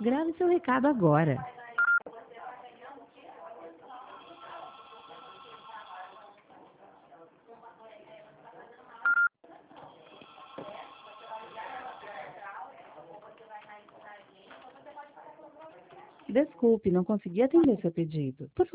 Grave seu recado agora. Desculpe, não consegui atender seu pedido. Por